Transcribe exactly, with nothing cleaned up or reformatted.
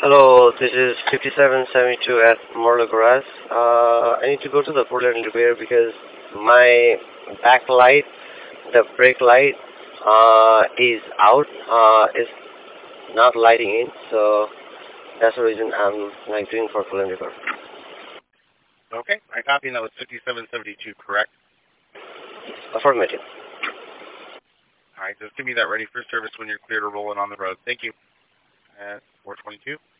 Hello, this is fifty-seven seventy-two at Morla Garage. Uh, I need to go to the Portland repair because my back light, the brake light, uh, is out. Uh, it's not lighting in, so that's the reason I'm like doing for Portland repair. Okay, I copy, and that was fifty-seven seventy-two, correct? Affirmative. All right, just give me that ready for service when you're clear to roll in on the road. Thank you. At four twenty-two.